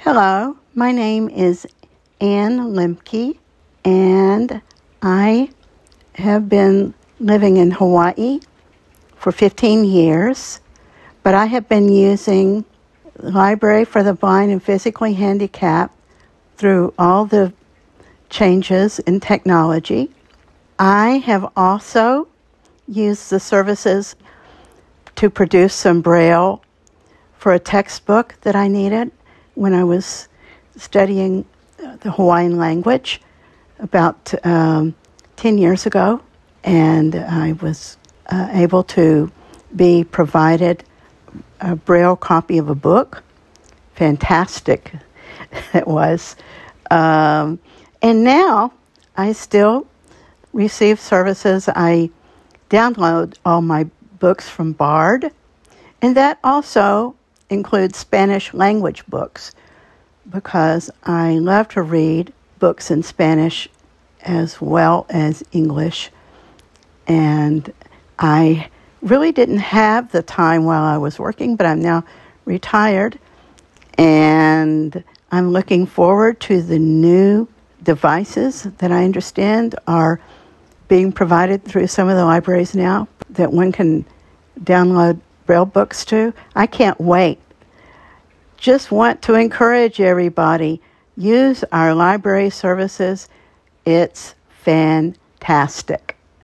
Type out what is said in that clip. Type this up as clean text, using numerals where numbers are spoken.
Hello, my name is Ann Lemke, and I have been living in Hawaii for 15 years, but I have been using the Library for the Blind and Physically Handicapped through all the changes in technology. I have also used the services to produce some Braille for a textbook that I needed when I was studying the Hawaiian language about 10 years ago, and I was able to be provided a Braille copy of a book. Fantastic it was. And now I still receive services. I download all my books from Bard, and that also includes Spanish language books because I love to read books in Spanish as well as English. And I really didn't have the time while I was working, but I'm now retired, and I'm looking forward to the new devices that I understand are being provided through some of the libraries now that one can download Braille books to. I can't wait. Just want to encourage everybody, use our library services. It's fantastic.